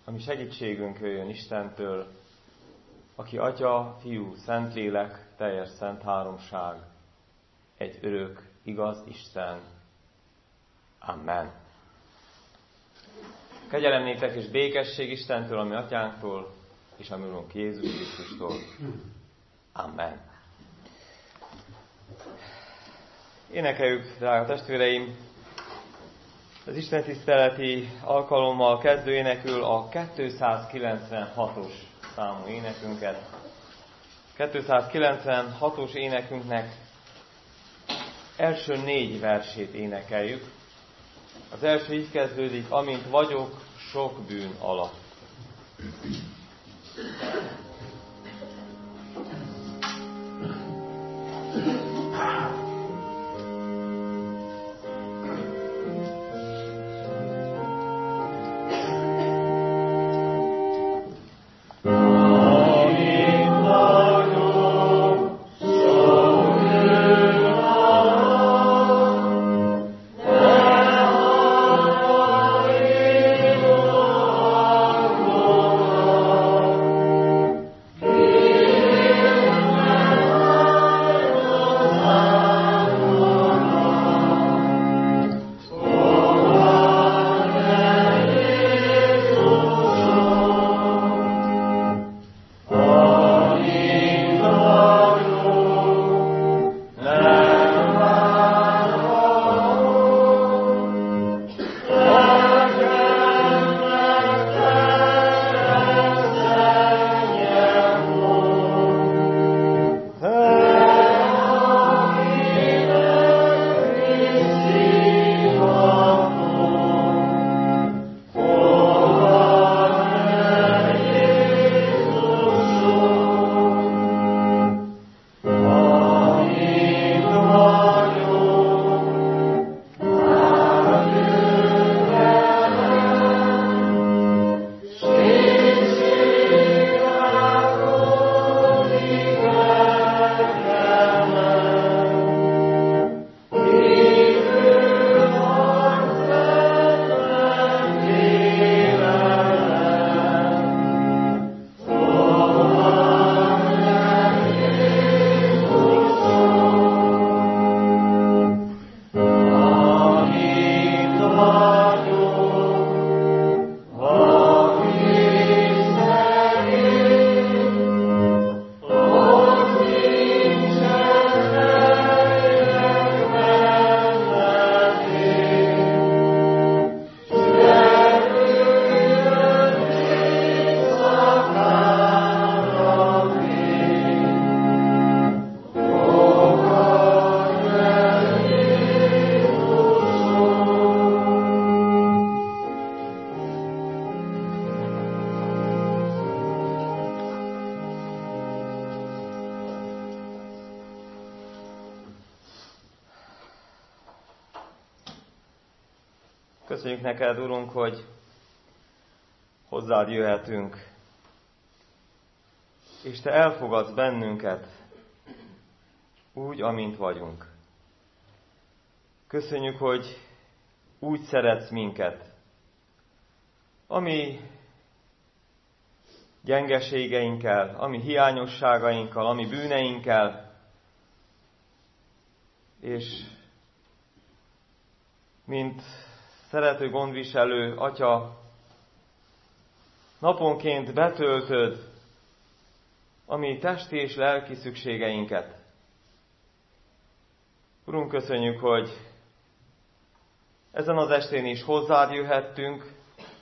ami segítségünk jöjjön Istentől, aki Atya, Fiú, Szentlélek, teljes szent háromság, egy örök, igaz Isten. Amen. Kegyelem néktek és békesség Istentől, a mi Atyánktól, és a mi Urunk Jézus Krisztustól. Amen. Énekeljük, drága testvéreim, az Isten tiszteleti alkalommal kezdő énekül a 296-os számú énekünket. 296-os énekünknek első 4 versét énekeljük. Az első így kezdődik, amint vagyok sok bűn alatt. Köszönjük neked, Urunk, hogy hozzád jöhetünk, és te elfogadsz bennünket úgy, amint vagyunk. Köszönjük, hogy úgy szeretsz minket, ami gyengeségeinkkel, ami hiányosságainkkal, ami bűneinkkel, és mint szerető gondviselő Atya, naponként betöltöd a mi testi és lelki szükségeinket. Urunk, köszönjük, hogy ezen az estén is hozzád jöhettünk,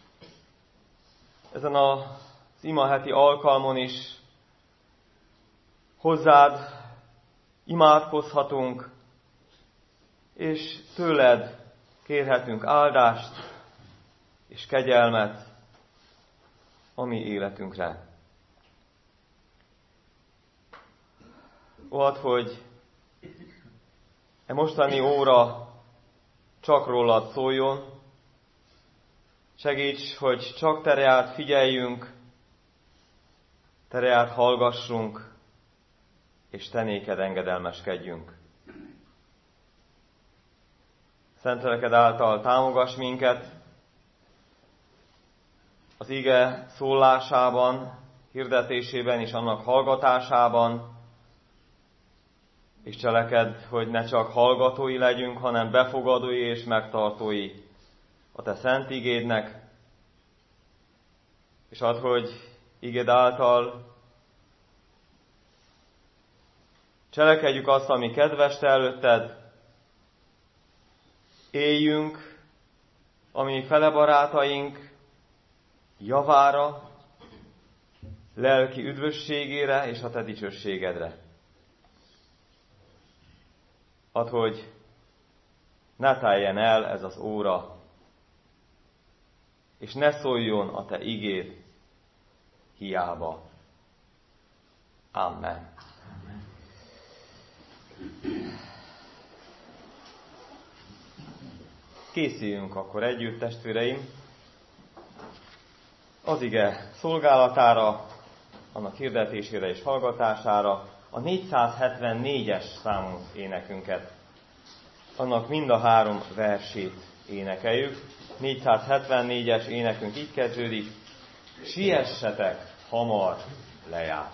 ezen az imaheti alkalmon is hozzád imádkozhatunk, és tőled kérhetünk áldást és kegyelmet a mi életünkre. Add, hogy e mostani óra csak rólad szóljon, segíts, hogy csak te reád figyeljünk, te reád hallgassunk, és te néked engedelmeskedjünk. Szent lelked által támogass minket, az ige szólásában, hirdetésében és annak hallgatásában, és cselekedd, hogy ne csak hallgatói legyünk, hanem befogadói és megtartói a te szent igédnek, és add, hogy igéd által cselekedjük azt, ami kedves te előtted, éljünk a mi fele barátaink javára, lelki üdvösségére és a te dicsőségedre. Add, hogy ne teljen el ez az óra, és ne szóljon a te igéd hiába. Amen. Készüljünk akkor együtt, testvéreim, az ige szolgálatára, annak hirdetésére és hallgatására, a 474-es számú énekünket, annak mind a 3 versét énekeljük. 474-es énekünk így kezdődik: siessetek, hamar lejár.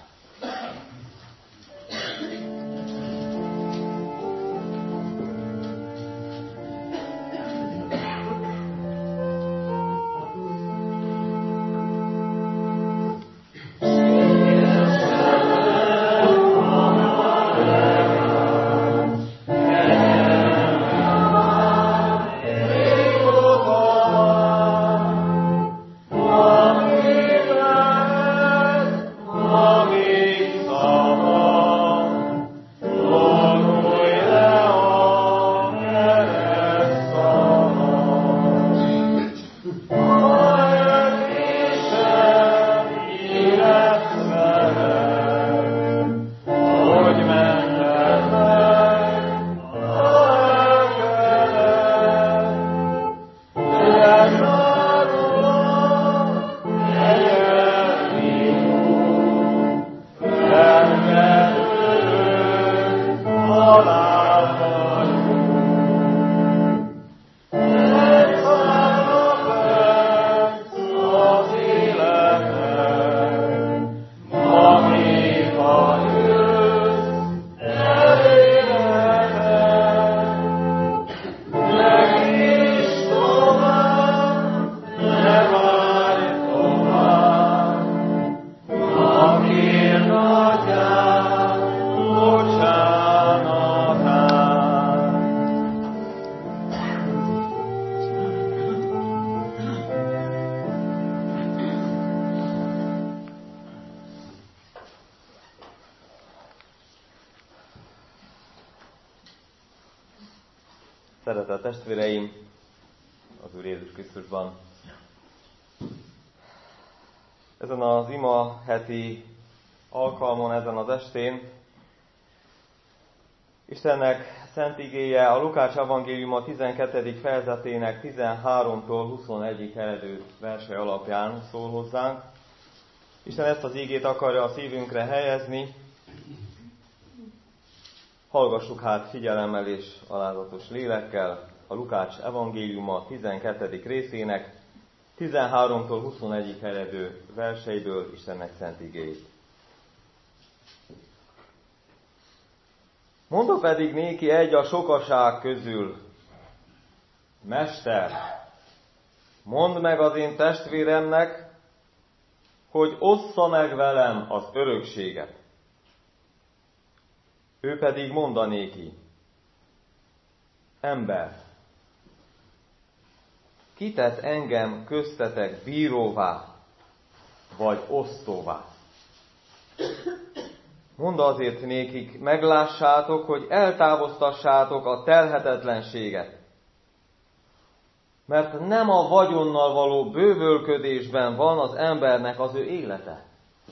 Szeretett testvéreim, az Úr Jézus Krisztusban! Ezen az ima heti alkalmon, ezen az estén Istennek szent igéje a Lukács evangéliuma 12. fejezetének 13-tól 21-ig eredő verse alapján szól hozzánk. Isten ezt az igét akarja a szívünkre helyezni. Hallgassuk hát figyelemmel és alázatos lélekkel a Lukács evangéliuma 12. részének 13-tól 21-ig eredő verseiből Istennek szent igéit. Mondta pedig néki egy a sokaság közül: Mester, mondd meg az én testvéremnek, hogy ossza meg velem az örökséget. Ő pedig mondanéki: Ember, ki tett engem köztetek bíróvá, vagy osztóvá? Mondd azért nékik, meglássátok, hogy eltávoztassátok a telhetetlenséget. Mert nem a vagyonnal való bővölködésben van az embernek az ő élete.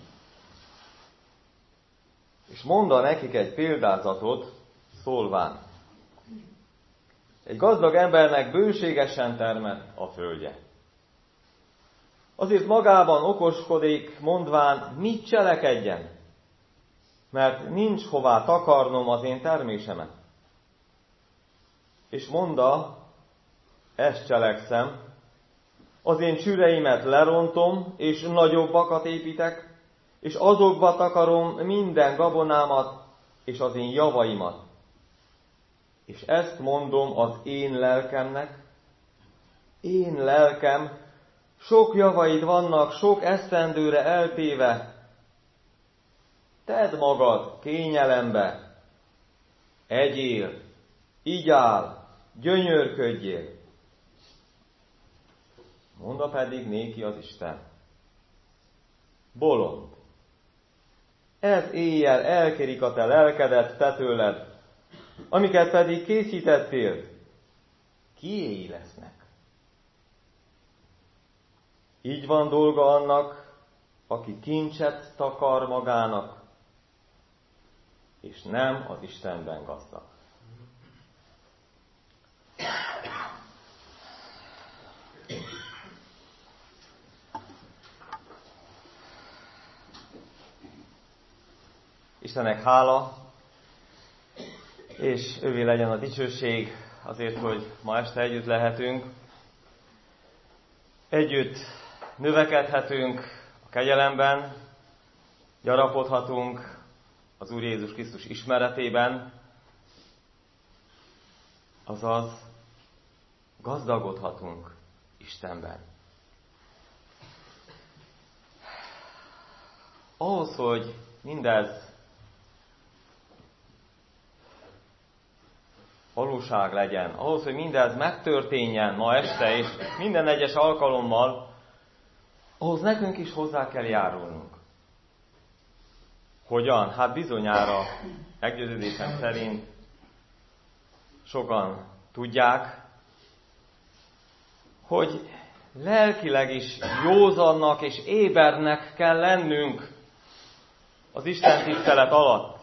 És mondta nekik egy példázatot, szólván: egy gazdag embernek bőségesen termett a földje. Azért magában okoskodik, mondván, mit cselekedjen, mert nincs hová takarnom az én termésemet. És mondta, ezt cselekszem, Az én csüreimet lerontom, és nagyobbakat építek, és azokba takarom minden gabonámat, és az én javaimat. És ezt mondom az én lelkemnek, én lelkem, sok javaid vannak, sok esztendőre eltéve. Tedd magad kényelembe, egyél, igyál, gyönyörködjél. Mondta pedig néki az Isten: bolond, ez éjjel elkérik a te lelkedet te tőled, amiket pedig készítettél, kiéi lesznek. Így van dolga annak, aki kincset takar magának, és nem az Istenben gazdag. Istennek hála, és ővé legyen a dicsőség azért, hogy ma este együtt lehetünk. Együtt növekedhetünk a kegyelemben, gyarapodhatunk az Úr Jézus Krisztus ismeretében, azaz gazdagodhatunk Istenben. Ahhoz, hogy mindez valóság legyen, ahhoz, hogy mindez megtörténjen ma este, és minden egyes alkalommal, ahhoz nekünk is hozzá kell járulnunk. Hogyan? Hát bizonyára, meggyőződésem szerint sokan tudják, hogy lelkileg is józannak és ébernek kell lennünk az Isten tisztelet alatt.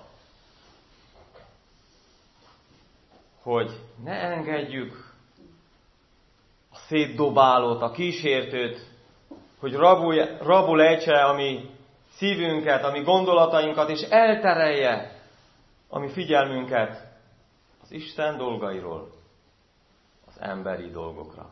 Hogy ne engedjük a szétdobálót, a kísértőt, hogy rabul ejtse a mi szívünket, a mi gondolatainkat, és elterelje a mi figyelmünket az Isten dolgairól, az emberi dolgokra.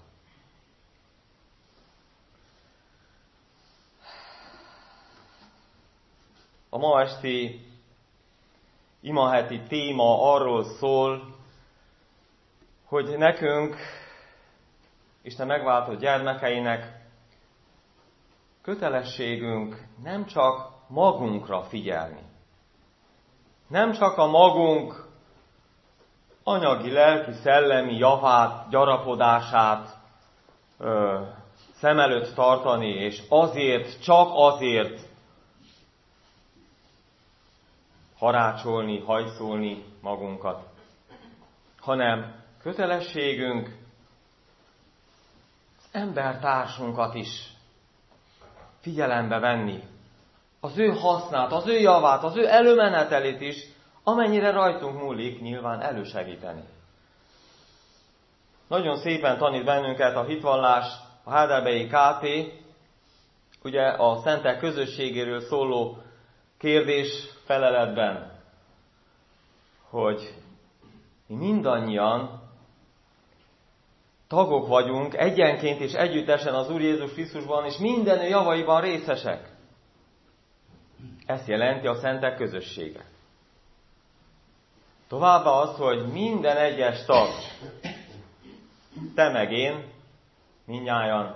A ma esti imaheti téma arról szól, hogy nekünk, Isten megváltott gyermekeinek kötelességünk nem csak magunkra figyelni, nem csak a magunk anyagi, lelki, szellemi javát, gyarapodását szem előtt tartani, és azért, csak azért harácsolni, hajszolni magunkat, hanem kötelességünk az embertársunkat is figyelembe venni. Az ő hasznát, az ő javát, az ő előmenetelét is, amennyire rajtunk múlik, nyilván elősegíteni. Nagyon szépen tanít bennünket a hitvallás, a Heidelbergi KT, ugye a szentek közösségéről szóló kérdés feleletben, hogy mi mindannyian tagok vagyunk egyenként és együttesen az Úr Jézus Krisztusban, és minden ő javaiban részesek. Ezt jelenti a szentek közössége. Továbbá az, hogy minden egyes tag, te meg én, mindnyájan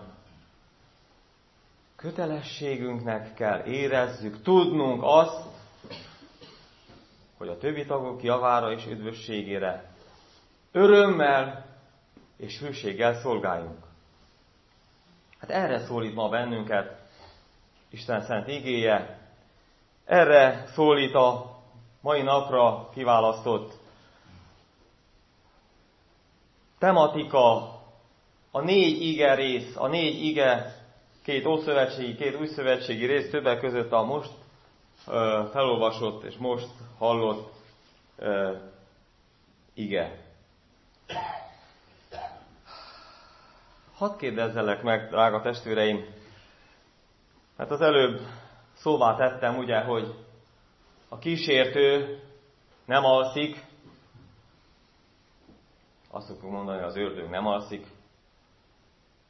kötelességünknek kell érezzük, tudnunk azt, hogy a többi tagok javára és üdvösségére örömmel és hűséggel szolgáljunk. Hát erre szólít ma bennünket Isten szent igéje, erre szólít a mai napra kiválasztott tematika, a 4 ige rész, a 4 ige, 2 ószövetségi, 2 újszövetségi rész, többek között a most felolvasott és most hallott ige. Hadd kérdezzelek meg, drága testvéreim, hát az előbb szóvá tettem, ugye, hogy a kísértő nem alszik, azt szoktuk mondani, az ördög nem alszik,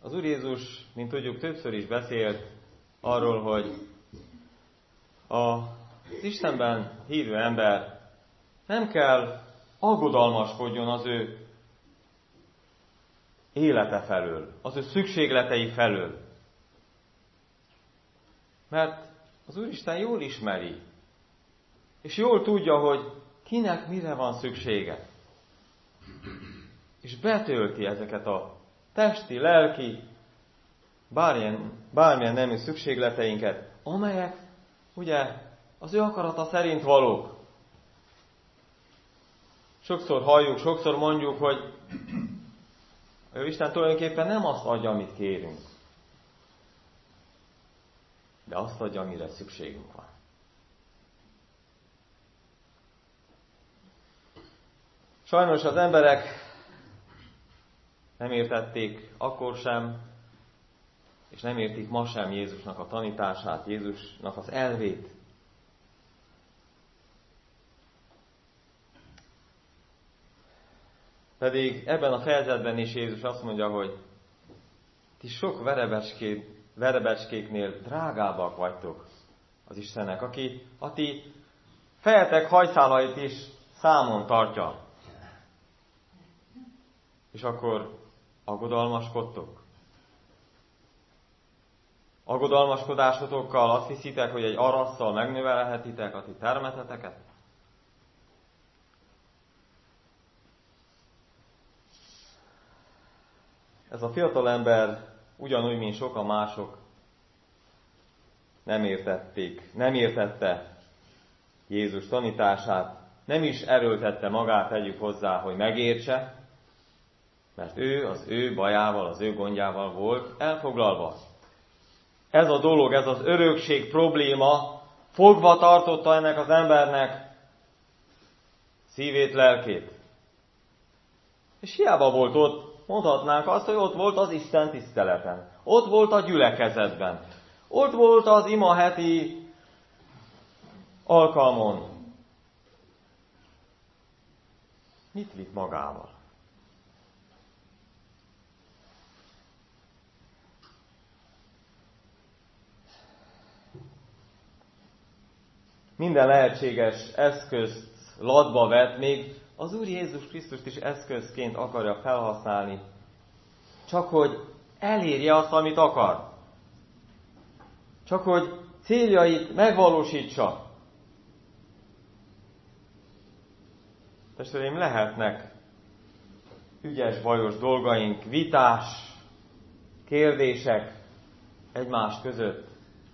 Az Úr Jézus, mint tudjuk, többször is beszélt arról, hogy az Istenben hívő ember nem kell aggodalmaskodjon az ő élete felől, az ő szükségletei felől. Mert az Úristen jól ismeri, és jól tudja, hogy kinek mire van szüksége. És betölti ezeket a testi, lelki, bármilyen nemű szükségleteinket, amelyek ugye az ő akarata szerint valók. Sokszor halljuk, sokszor mondjuk, hogy Isten tulajdonképpen nem azt adja, amit kérünk, de azt adja, amire szükségünk van. Sajnos az emberek nem értették akkor sem, és nem értik ma sem Jézusnak a tanítását, Jézusnak az elvét. Pedig ebben a fejezetben is Jézus azt mondja, hogy ti sok verebecskéknél drágábbak vagytok az Istennek, aki a ti fejetek hajszálait is számon tartja. És akkor aggodalmaskodtok? Aggodalmaskodásotokkal azt hiszitek, hogy egy arasszal megnövelhetitek a ti termeteteket? Ez a fiatalember ugyanúgy, mint sokan mások nem értette Jézus tanítását, nem is erőltette magát, tegyük hozzá, hogy megértse, mert ő az ő bajával, az ő gondjával volt elfoglalva. Ez a dolog, ez az örökség probléma fogva tartotta ennek az embernek szívét, lelkét. És hiába volt ott, mondhatnánk azt, hogy ott volt az Isten tiszteleten, ott volt a gyülekezetben, ott volt az ima heti alkalmon. Mit vitt magával? Minden lehetséges eszközt latba vet, még az Úr Jézus Krisztust is eszközként akarja felhasználni, csak hogy elérje azt, amit akar. Csak hogy céljait megvalósítsa. Testvéreim, lehetnek ügyes, bajos dolgaink, vitás kérdések egymás között.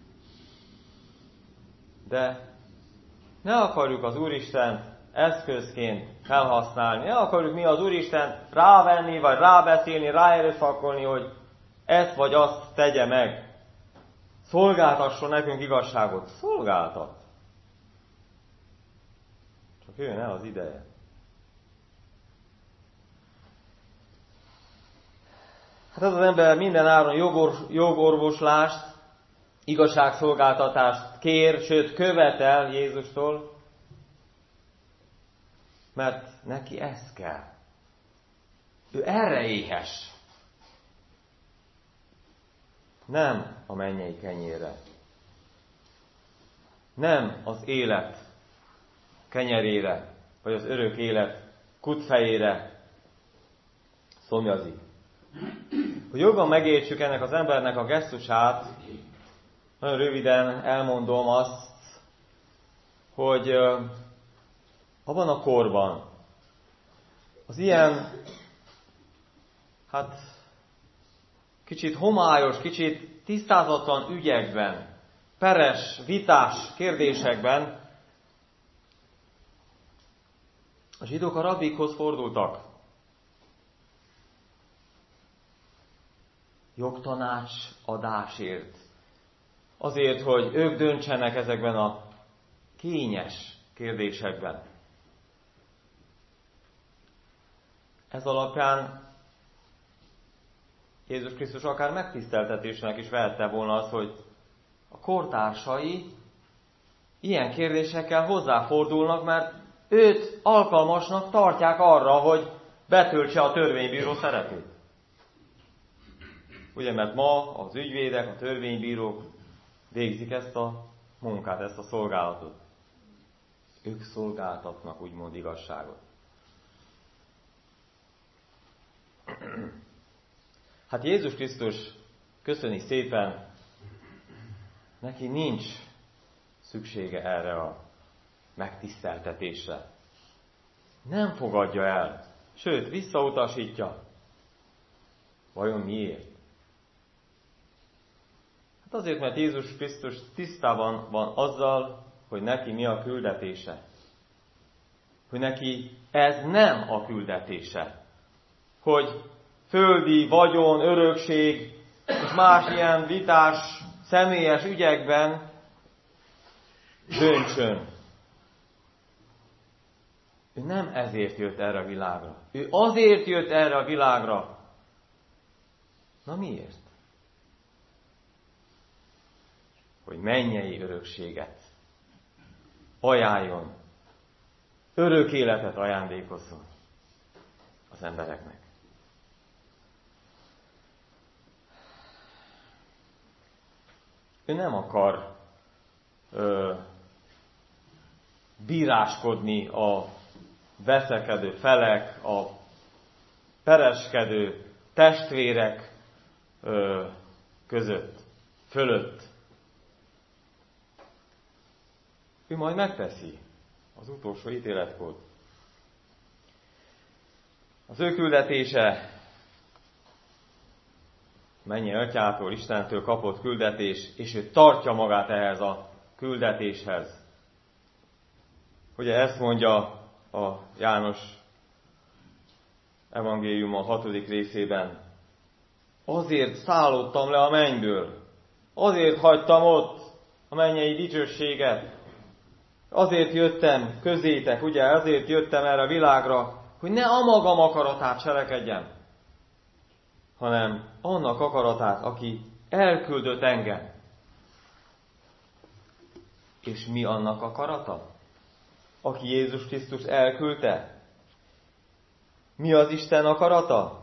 De ne akarjuk az Úristent eszközként felhasználni, ne akarjuk mi az Úristent rávenni, vagy rábeszélni, ráerőszakolni, hogy ezt vagy azt tegye meg. Szolgáltasson nekünk igazságot. Szolgáltat. Csak jöjjön el az ideje. Hát ez az ember minden áron jogorvoslást, igazságszolgáltatást kér, sőt követel Jézustól, mert neki ez kell. Ő erre éhes. Nem a mennyei kenyérre. Nem az élet kenyerére, vagy az örök élet kutfejére szomjazik. Hogy jobban megértsük ennek az embernek a gesztusát, nagyon röviden elmondom azt, hogy abban a korban az ilyen, kicsit homályos, kicsit tisztázatlan ügyekben, peres, vitás kérdésekben a zsidók a rabbikhoz fordultak. Jogtanács adásért. Azért, hogy ők döntsenek ezekben a kényes kérdésekben. Ez alapján Jézus Krisztus akár megtiszteltetésnek is vehette volna az, hogy a kortársai ilyen kérdésekkel hozzáfordulnak, mert őt alkalmasnak tartják arra, hogy betöltse a törvénybíró szerepét. Ugye, mert ma az ügyvédek, a törvénybírók végzik ezt a munkát, ezt a szolgálatot. Ők szolgáltatnak úgymond igazságot. Hát Jézus Krisztus, köszöni szépen, neki nincs szüksége erre a megtiszteltetésre. Nem fogadja el, sőt, visszautasítja. Vajon miért? Hát azért, mert Jézus Krisztus tisztában van azzal, hogy neki mi a küldetése. Hogy neki ez nem a küldetése. Hogy földi, vagyon, örökség és más ilyen vitás, személyes ügyekben döntsön. Ő nem ezért jött erre a világra. Ő azért jött erre a világra. Na miért? Hogy mennyei örökséget ajánljon, örök életet ajándékozzon az embereknek. Ő nem akar bíráskodni a veszekedő felek, a pereskedő testvérek fölött. Ő majd megteszi az utolsó ítéletkor. Az ő küldetése mennyi atyától, Istentől kapott küldetés, és ő tartja magát ehhez a küldetéshez. Ugye ezt mondja a János evangélium a 6. részében. Azért szállottam le a mennyből, azért hagytam ott a mennyei dicsőséget, azért jöttem közétek, ugye, azért jöttem erre a világra, hogy ne a magam akaratát cselekedjem, hanem annak akaratát, aki elküldött engem. És mi annak akarata? Aki Jézus Krisztus elküldte? Mi az Isten akarata?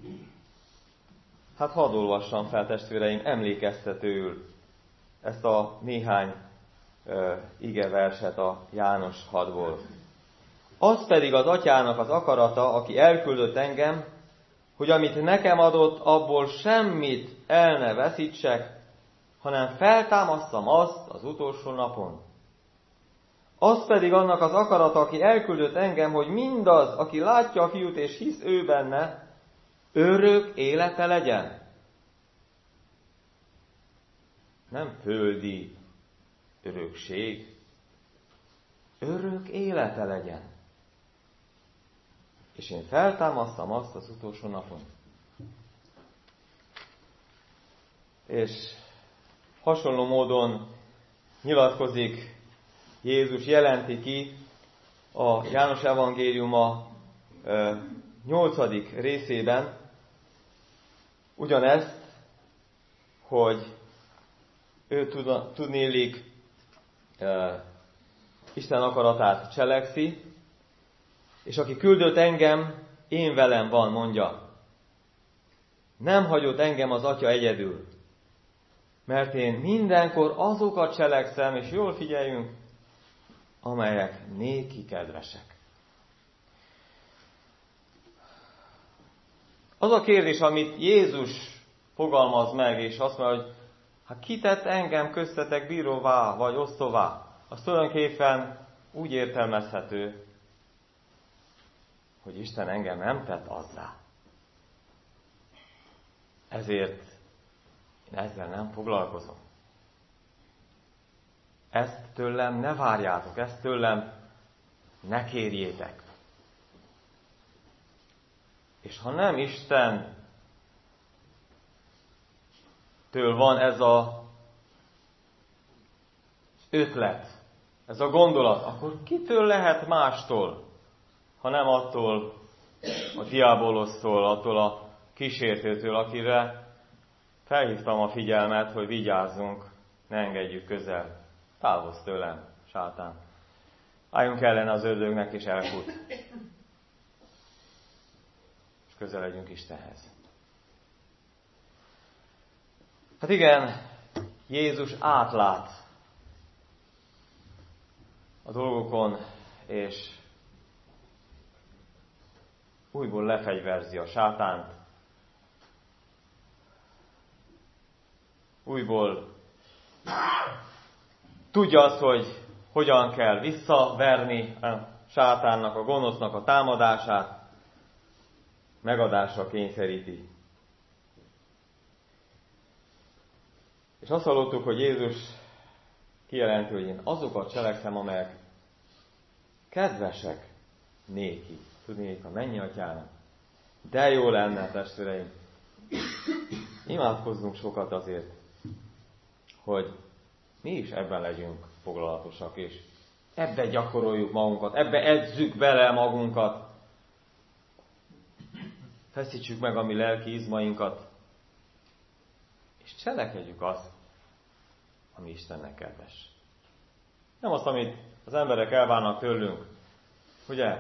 Hát hadd olvassam fel, testvéreim, emlékeztetőül ezt a néhány igeverset a János 6-ból. Az pedig az atyának az akarata, aki elküldött engem, hogy amit nekem adott, abból semmit el ne veszítsek, hanem feltámasztam azt az utolsó napon. Az pedig annak az akarata, aki elküldött engem, hogy mindaz, aki látja a fiút és hisz ő benne, örök élete legyen. Nem földi örökség, örök élete legyen. És én feltámasztam azt az utolsó napon. És hasonló módon nyilatkozik Jézus, jelenti ki a János evangéliuma 8. részében ugyanezt, hogy ő tudnélik Isten akaratát cselekszi, és aki küldött engem, én velem van, mondja. Nem hagyott engem az Atya egyedül, mert én mindenkor azokat cselekszem, és jól figyeljünk, amelyek néki kedvesek. Az a kérdés, amit Jézus fogalmaz meg, és azt mondja, hogy hát ki tett engem köztetek bíróvá, vagy osztóvá, az tulajdonképpen úgy értelmezhető, hogy Isten engem nem tett azzá. Ezért én ezzel nem foglalkozom. Ezt tőlem ne várjátok, ezt tőlem ne kérjétek. És ha nem Istentől van ez az ötlet, ez a gondolat, akkor kitől lehet mástól, ha nem attól a diabolosztól, attól a kísértőtől, akire felhívtam a figyelmet, hogy vigyázzunk, ne engedjük közel. Távozz tőlem, sátán. Álljunk ellene az ördögnek, és elfut. És közeledjünk Istenhez. Hát igen, Jézus átlát a dolgokon, és újból lefegyverzi a sátánt, újból tudja azt, hogy hogyan kell visszaverni a sátánnak, a gonosznak a támadását, megadásra kényszeríti. És azt hallottuk, hogy Jézus kijelenti, hogy én azokat cselekszem, amelyek kedvesek néki. Tudnék, a Mennyatyának. De jó lenne, testvéreim. Imádkozzunk sokat azért, hogy mi is ebben legyünk foglalatosak, és ebbe gyakoroljuk magunkat, ebbe edzük bele magunkat. Feszítsük meg a mi lelki izmainkat, és cselekedjük azt, ami Istennek kedves. Nem azt, amit az emberek elvárnak tőlünk, ugye?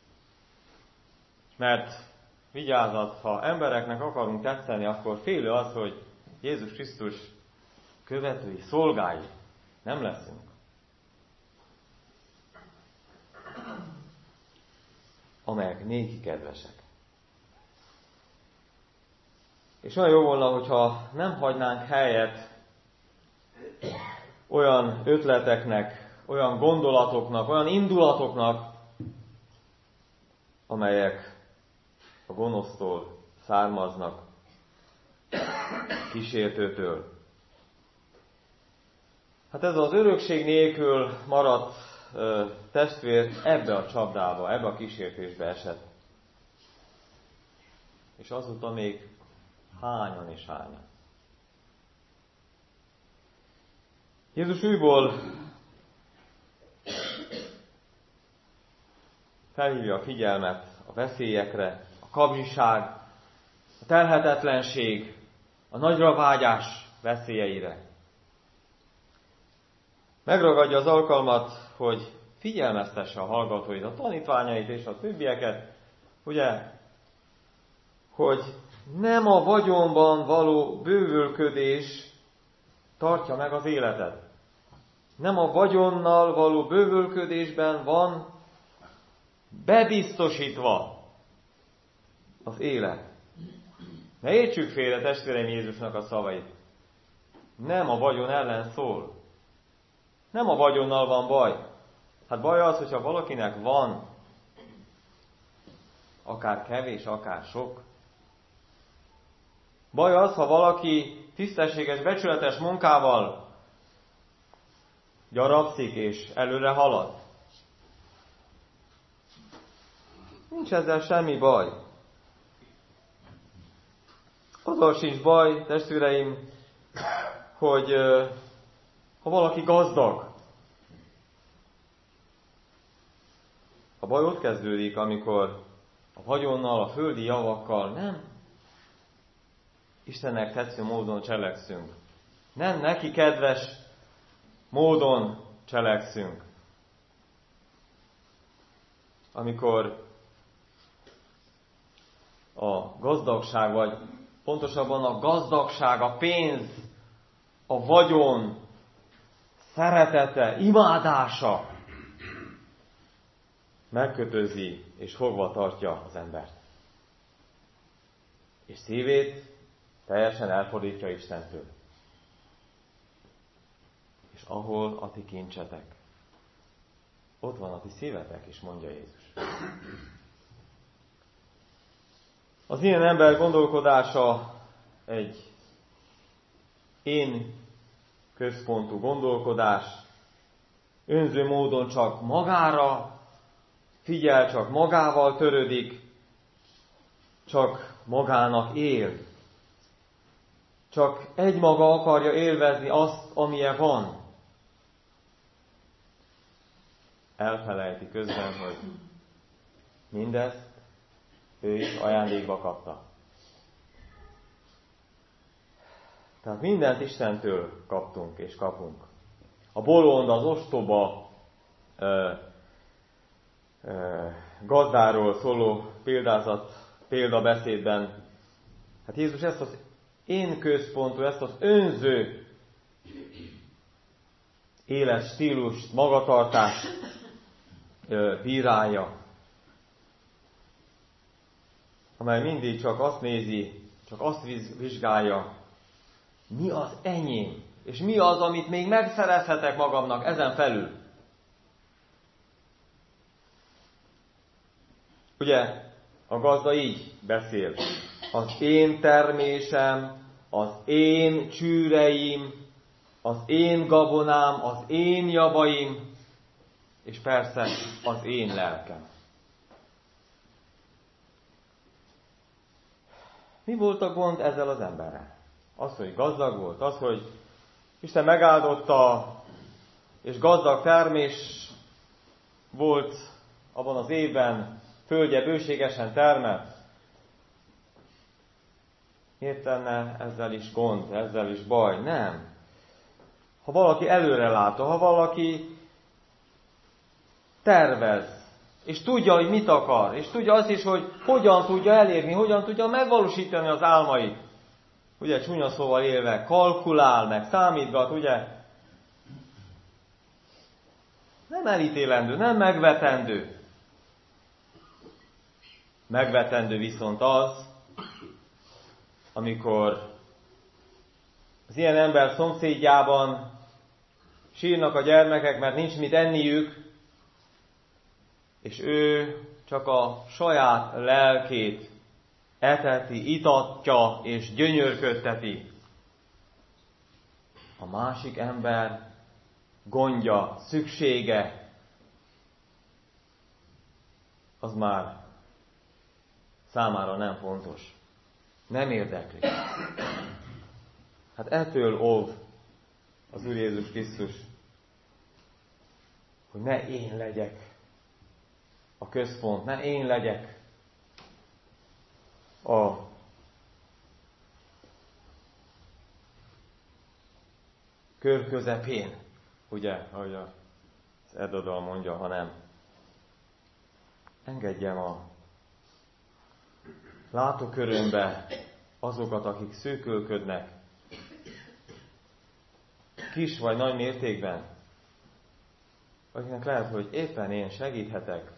Mert vigyázat, ha embereknek akarunk tetszeni, akkor félő az, hogy Jézus Krisztus követői, szolgái nem leszünk. Amelyek néki kedvesek. És olyan jó volna, hogyha nem hagynánk helyet olyan ötleteknek, olyan gondolatoknak, olyan indulatoknak, amelyek a gonosztól származnak, kísértőtől. Hát ez az örökség nélkül maradt testvér ebbe a csapdába, ebbe a kísértésbe esett. És azóta még hányan és hányan. Jézus újból felhívja a figyelmet a veszélyekre, a kabzsiság, a telhetetlenség, a nagyra vágyás veszélyeire. Megragadja az alkalmat, hogy figyelmeztesse a hallgatóit, a tanítványait és a többieket, ugye, hogy nem a vagyonban való bővölködés tartja meg az életet. Nem a vagyonnal való bővölködésben van bebiztosítva az élet. Ne értsük félre, testvéreim, Jézusnak a szavait. Nem a vagyon ellen szól. Nem a vagyonnal van baj. Hát baj az, hogyha valakinek van, akár kevés, akár sok. Baj az, ha valaki tisztességes, becsületes munkával gyarapszik és előre halad. Nincs ezzel semmi baj. Azzal sincs baj, testvéreim, hogy ha valaki gazdag. A baj ott kezdődik, amikor a vagyonnal, a földi javakkal nem Istennek tetsző módon cselekszünk. Nem neki kedves módon cselekszünk. Amikor a gazdagság, vagy pontosabban a gazdagság, a pénz, a vagyon, szeretete, imádása megkötözi és fogva tartja az embert. És szívét teljesen elfordítja Istentől. És ahol a ti kincsetek, ott van a ti szívetek is, mondja Jézus. Az ilyen ember gondolkodása egy én központú gondolkodás, önző módon csak magára figyel, csak magával törődik, csak magának él. Csak egymaga akarja élvezni azt, amilyen van. Elfelejti közben, hogy mindezt ő is ajándékba kapta. Tehát mindent Istentől kaptunk és kapunk. A bolond, az ostoba gazdáról szóló példabeszédben, hát Jézus ezt az én központú, ezt az önző éles stílust, magatartást bírálja, amely mindig csak azt nézi, csak azt vizsgálja, mi az enyém, és mi az, amit még megszerezhetek magamnak ezen felül. Ugye, a gazda így beszél. Az én termésem, az én csűreim, az én gabonám, az én javaim, és persze az én lelkem. Mi volt a gond ezzel az emberrel? Az, hogy gazdag volt, az, hogy Isten megáldotta, és gazdag termés volt abban az évben, földje bőségesen termelt. Miért lenne ezzel is gond, ezzel is baj? Nem. Ha valaki előrelátó, ha valaki tervez, és tudja, hogy mit akar, és tudja azt is, hogy hogyan tudja elérni, hogyan tudja megvalósítani az álmait. Ugye, csúnya szóval élve, kalkulál, meg számítgat, ugye? Nem elítélendő, nem megvetendő. Megvetendő viszont az, amikor az ilyen ember szomszédjában sírnak a gyermekek, mert nincs mit enniük, és ő csak a saját lelkét eteti, itatja és gyönyörködteti. A másik ember gondja, szüksége, az már számára nem fontos. Nem érdekli. Hát ettől óv az Úr Jézus Krisztus, hogy ne én legyek a központ, ne én legyek a kör közepén, ugye, ahogy az Erdodal mondja, hanem engedjem a látókörömbe azokat, akik szűkölködnek, kis vagy nagy mértékben, akiknek lehet, hogy éppen én segíthetek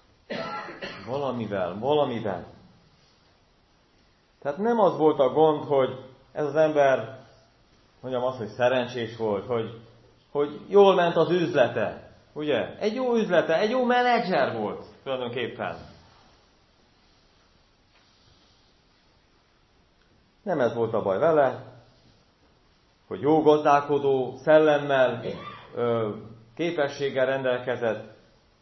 valamivel. Tehát nem az volt a gond, hogy ez az ember, mondjam azt, hogy szerencsés volt, hogy jól ment az üzlete. Ugye? Egy jó üzlete, egy jó menedzser volt tulajdonképpen. Nem ez volt a baj vele, hogy jó gazdálkodó szellemmel, képességgel rendelkezett,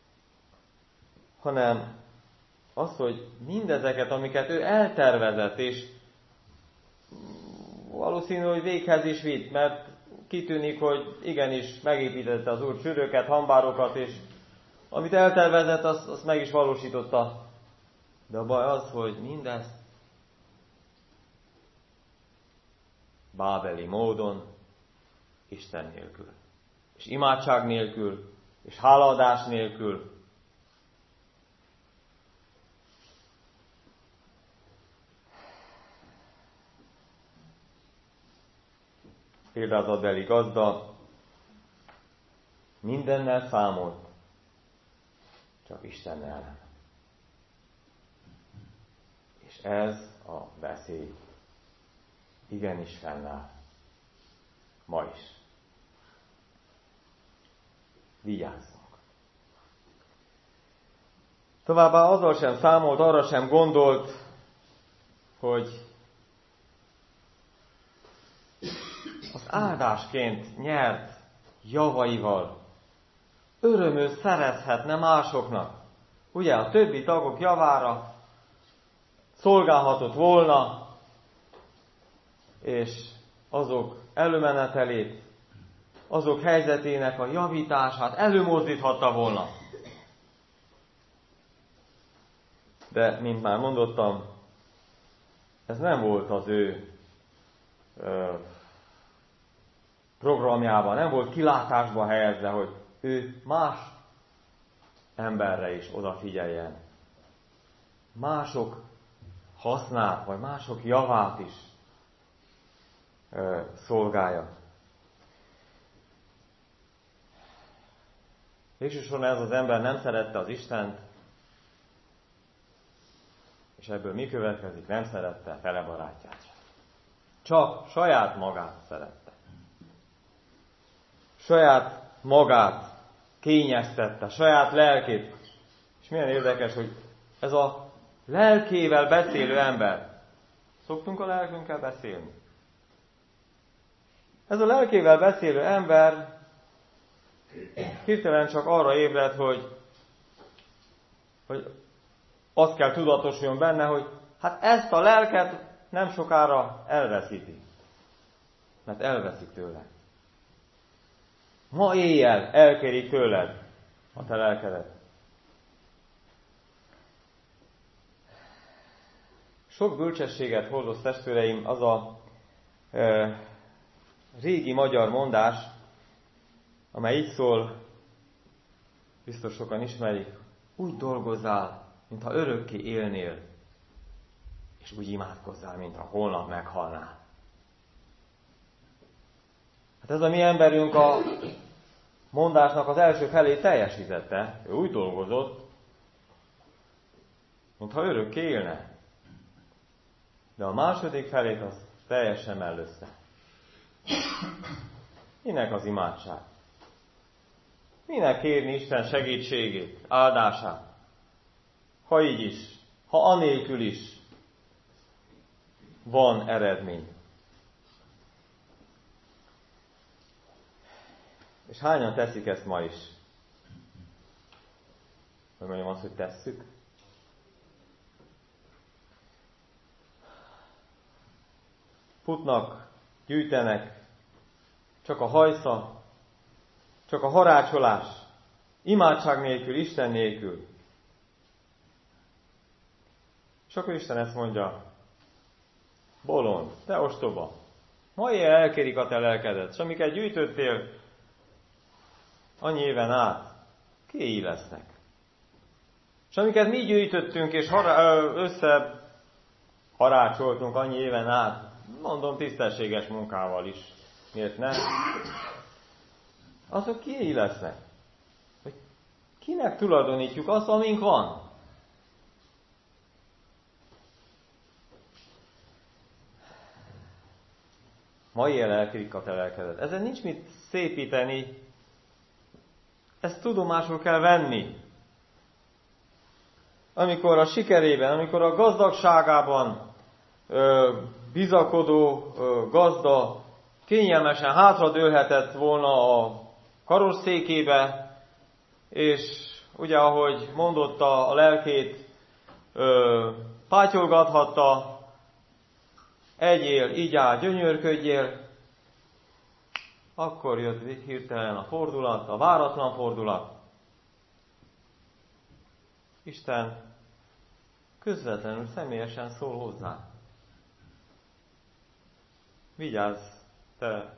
hanem az, hogy mindezeket, amiket ő eltervezett, és valószínű, hogy véghez is vitt, mert kitűnik, hogy igenis megépítette az Úr csőröket, hambárokat, és amit eltervezett, azt meg is valósította. De a baj az, hogy mindezt bábeli módon, Isten nélkül, és imádság nélkül, és hálaadás nélkül. Példázatbeli gazda mindennel számolt, csak Istennel nem. És ez a veszély igenis fennáll ma is. Vigyázzunk! Továbbá azzal sem számolt, arra sem gondolt, hogy az áldásként nyert javaival örömöt szerezhetne másoknak. Ugye a többi tagok javára szolgálhatott volna, és azok előmenetelét, azok helyzetének a javítását előmozdíthatta volna. De, mint már mondottam, ez nem volt az ő programjában, nem volt kilátásba helyezve, hogy ő más emberre is odafigyeljen. Mások hasznát, vagy mások javát is szolgálja. Végsősorban ez az ember nem szerette az Istent, és ebből mi következik? Nem szerette fele barátját. Csak saját magát szerette. Saját magát kényeztette, saját lelkét. És milyen érdekes, hogy ez a lelkével beszélő ember. Szoktunk a lelkünkkel beszélni. Ez a lelkével beszélő ember hirtelen csak arra ébred, hogy azt kell tudatosuljon benne, hogy hát ezt a lelket nem sokára elveszíti. Mert elveszik tőle. Ma éjjel elkérik tőled a te lelkedet. Sok bölcsességet hordoz, testvéreim, az a régi magyar mondás, amely így szól, biztos sokan ismerik, úgy dolgozzál, mintha örökké élnél, és úgy imádkozzál, mintha holnap meghalnál. Hát ez a mi emberünk a mondásnak az első felét teljesítette. Ő úgy dolgozott, mintha örökké élne. De a második felét az teljesen mellőzte. Minek az imádság? Minek kérni Isten segítségét, áldását? Ha így is, ha anélkül is van eredmény. És hányan teszik ezt ma is? Vagy mondjam azt, hogy tesszük? Futnak, gyűjtenek, csak a hajsza, csak a harácsolás, imádság nélkül, Isten nélkül. És akkor Isten ezt mondja, bolond, te ostoba, ma ilyen elkérik a te lelkedet, és amiket gyűjtöttél annyi éven át, kéi lesznek. És amiket mi gyűjtöttünk és összeharácsoltunk annyi éven át, mondom tisztességes munkával is, miért nem? Azok kié lesznek? Hogy kinek tulajdonítjuk azt, amink van? Ma ilyen elkérik a te lelkedet. Ezen nincs mit szépíteni, ezt tudomásul kell venni. Amikor a sikerében, amikor a gazdagságában bizakodó gazda kényelmesen hátradőlhetett volna a karosszékébe, és ugye, ahogy mondotta, a lelkét pátyolgathatta, egyél, igyál, gyönyörködjél, akkor jött hirtelen a fordulat, a váratlan fordulat. Isten közvetlenül, személyesen szól hozzá. Vigyázz, te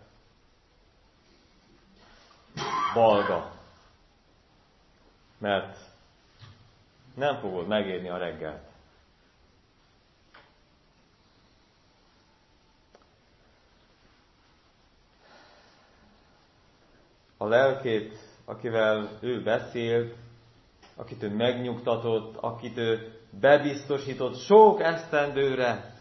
balga, mert nem fogod megérni a reggelt. A lelkét, akivel ő beszélt, akit ő megnyugtatott, akit ő bebiztosított sok esztendőre,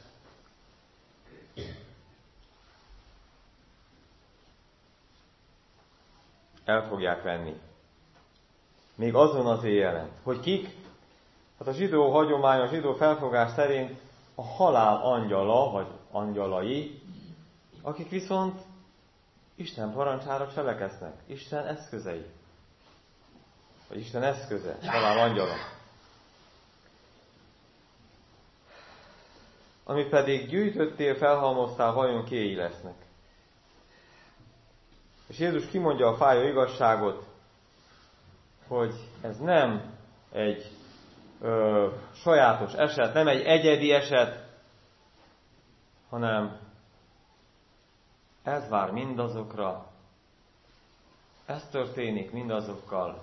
el fogják venni. Még azon az éjjelen. Hogy kik? Hát a zsidó hagyomány, a zsidó felfogás szerint a halál angyala, vagy angyalai, akik viszont Isten parancsára cselekednek. Isten eszközei. Vagy Isten eszköze, halál angyala. Ami pedig gyűjtöttél, felhalmoztál, vajon kiéi lesznek. És Jézus kimondja a fájó igazságot, hogy ez nem egy sajátos eset, nem egy egyedi eset, hanem ez vár mindazokra, ez történik mindazokkal,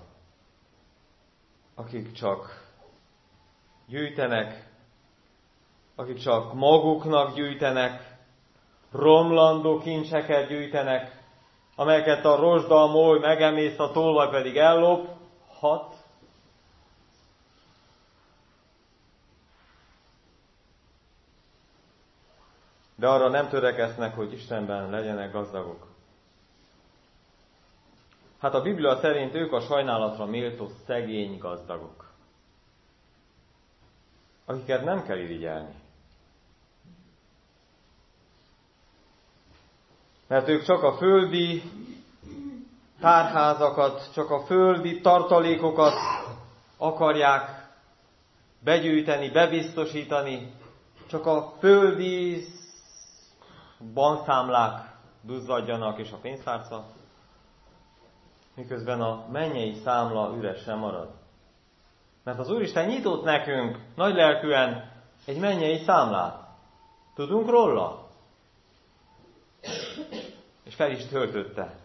akik csak gyűjtenek, akik csak maguknak gyűjtenek, romlandó kincseket gyűjtenek, amelyeket a rozsda, a moly megemész, a tolvaj pedig ellophat. De arra nem törekednek, hogy Istenben legyenek gazdagok. Hát a Biblia szerint ők a sajnálatra méltó szegény gazdagok, akiket nem kell irigyelni. Mert ők csak a földi tárházakat, csak a földi tartalékokat akarják begyűjteni, bebiztosítani, csak a földi bankszámlák duzzadjanak és a pénztárca, miközben a mennyei számla üresen marad. Mert az Úristen nyitott nekünk nagylelkűen egy mennyei számlát. Tudunk róla? És fel is töltötte.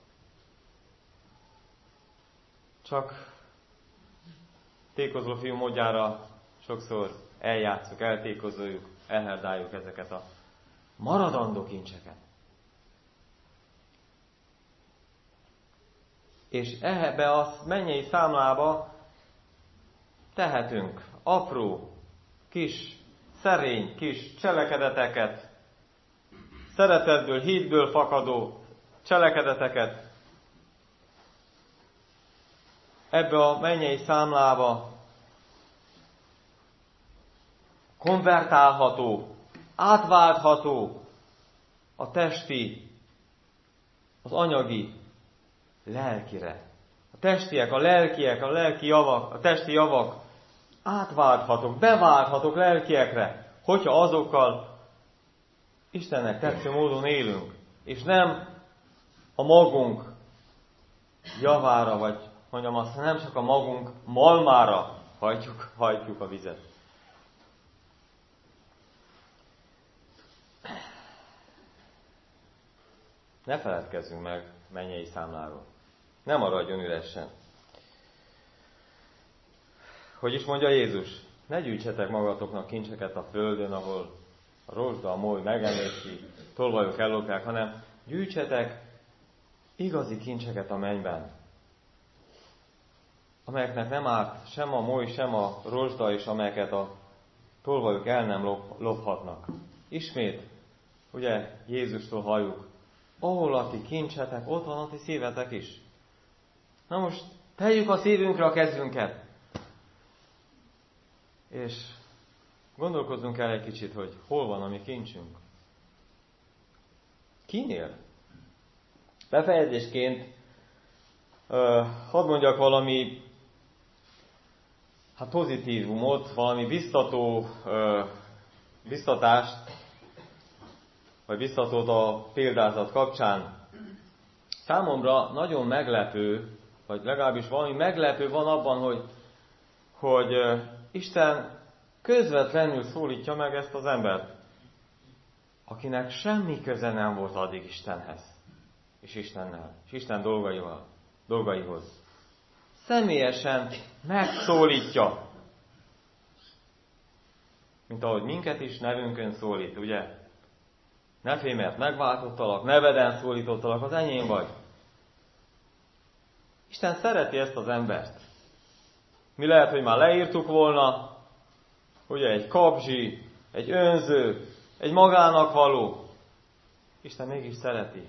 Csak tékozó fiú módjára sokszor eljátszuk, eltékozoljuk, elherdáljuk ezeket a maradandó kincseket. És ebbe a mennyei számlába tehetünk apró, kis, szerény, kis cselekedeteket, szeretetből, hitből fakadó cselekedeteket. Ebbe a mennyei számlába konvertálható, átváltható a testi, az anyagi lelkire. A testiek, a lelkiek, a lelki javak, a testi javak átválthatók, beválthatók lelkiekre, hogyha azokkal Istennek tetsző módon élünk, és nem a magunk javára, vagy mondjam azt, nem csak a magunk malmára hajtjuk a vizet. Ne feledkezzünk meg mennyei számláról. Ne maradjon üresen. Hogy is mondja Jézus? Ne gyűjtsetek magatoknak kincseket a földön, ahol a rozsda, a moly megemészi, tolvajok ellopják, hanem gyűjtsetek igazi kincseket a mennyben, amelyeknek nem árt sem a moly, sem a rozsda, és amelyeket a tolvajok el nem lophatnak. Ismét, ugye Jézustól halljuk, ahol a ti kincsetek, ott van a ti szívetek is. Na most tegyük a szívünkre a kezünket, és gondolkozzunk el egy kicsit, hogy hol van a mi kincsünk. Kinél? Befejezésként hadd mondjak valami pozitívumot, valami biztatást, vagy biztatót a példázat kapcsán. Számomra nagyon meglepő, vagy legalábbis valami meglepő van abban, hogy Isten közvetlenül szólítja meg ezt az embert, akinek semmi köze nem volt addig Istenhez, és Istennel, és Isten dolgaihoz. Személyesen megszólítja, mint ahogy minket is nevünkön szólít, ugye? Ne félj, mert megváltottalak, neveden szólítottalak, az enyém vagy. Isten szereti ezt az embert. Mi lehet, hogy már leírtuk volna, ugye egy kapzsi, egy önző, egy magának való. Isten mégis szereti.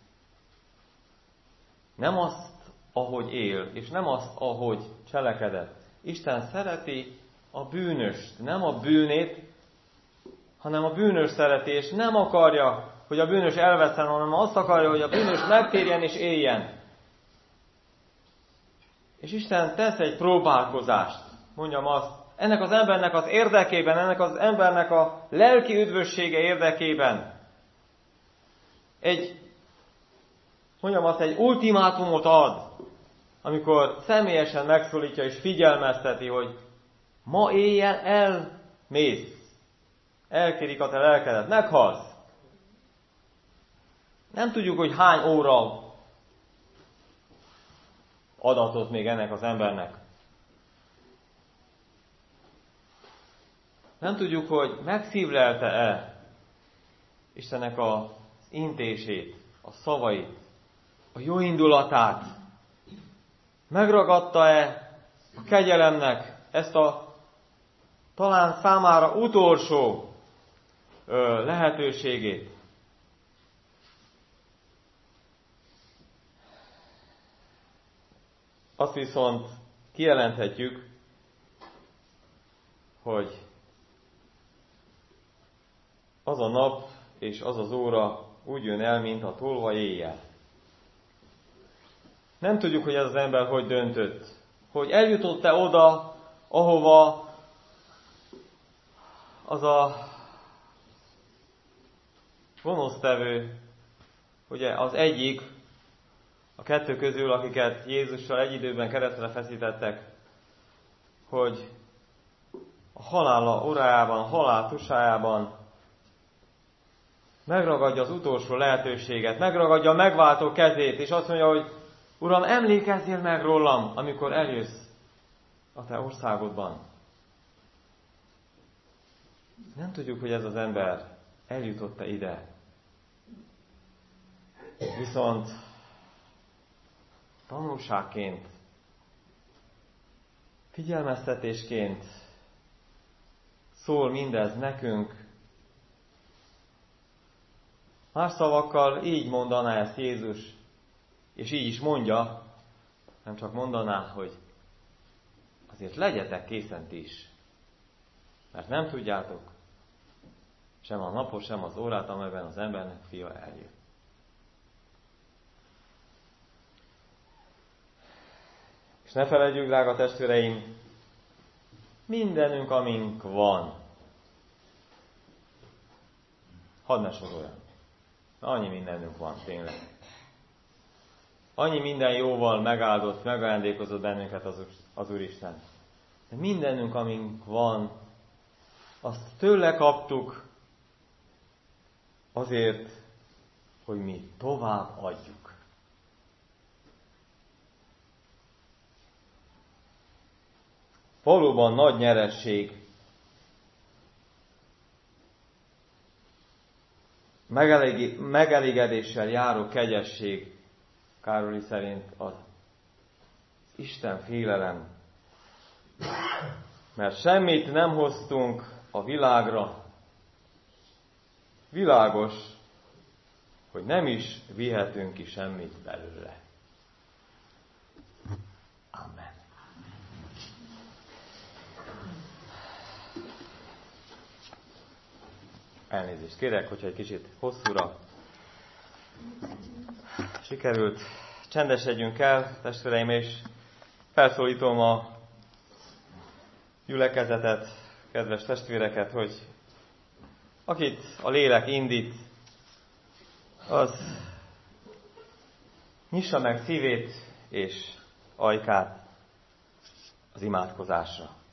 Nem azt, ahogy él, és nem azt, ahogy cselekedett. Isten szereti a bűnöst, nem a bűnét, hanem a bűnös szereti, és nem akarja, hogy a bűnös elveszen, hanem azt akarja, hogy a bűnös megtérjen és éljen. És Isten tesz egy próbálkozást, mondjam azt, ennek az embernek az érdekében, ennek az embernek a lelki üdvössége érdekében. Egy ultimátumot ad, amikor személyesen megszólítja és figyelmezteti, hogy ma éjjel elmész, elkérik a te lelkedet, meghalsz. Nem tudjuk, hogy hány óra adatot még ennek az embernek. Nem tudjuk, hogy megszívlelte-e. Istennek az intését, a szavait, a jó indulatát? Megragadta-e a kegyelemnek ezt a talán számára utolsó lehetőségét? Azt viszont kijelenthetjük, hogy az a nap és az az óra úgy jön el, mint a tolvaj éjjel. Nem tudjuk, hogy ez az ember hogy döntött, hogy eljutott-e oda, ahova az a gonosztevő, ugye az egyik, a kettő közül, akiket Jézussal egy időben keresztre feszítettek, hogy a halála órájában, a halál tusájában megragadja az utolsó lehetőséget, megragadja a megváltó kezét, és azt mondja, hogy Uram, emlékezzél meg rólam, amikor eljössz a te országodban. Nem tudjuk, hogy ez az ember eljutott-e ide. Viszont tanulságként, figyelmeztetésként szól mindez nekünk. Más szavakkal így mondaná ezt Jézus, és így is mondja, nem csak mondaná, hogy azért legyetek készen ti is, mert nem tudjátok sem a napot, sem az órát, amelyben az embernek fia eljön. És ne feledjük, drága testvéreim, mindenünk, amink van, hadd ne soroljam. Annyi mindenünk van, tényleg. Annyi minden jóval megáldott, megajándékozott bennünket az Úristen. De mindenünk, amink van, azt tőle kaptuk azért, hogy mi tovább adjuk. Valóban nagy nyeresség, megelégedéssel járó kegyesség, Károli szerint az Isten félelem. Mert semmit nem hoztunk a világra. Világos, hogy nem is vihetünk ki semmit belőle. Amen. Elnézést kérek, hogyha egy kicsit hosszúra sikerült. Csendesedjünk el, testvéreim, és felszólítom a gyülekezetet, kedves testvéreket, hogy akit a lélek indít, az nyissa meg szívét és ajkát az imádkozásra.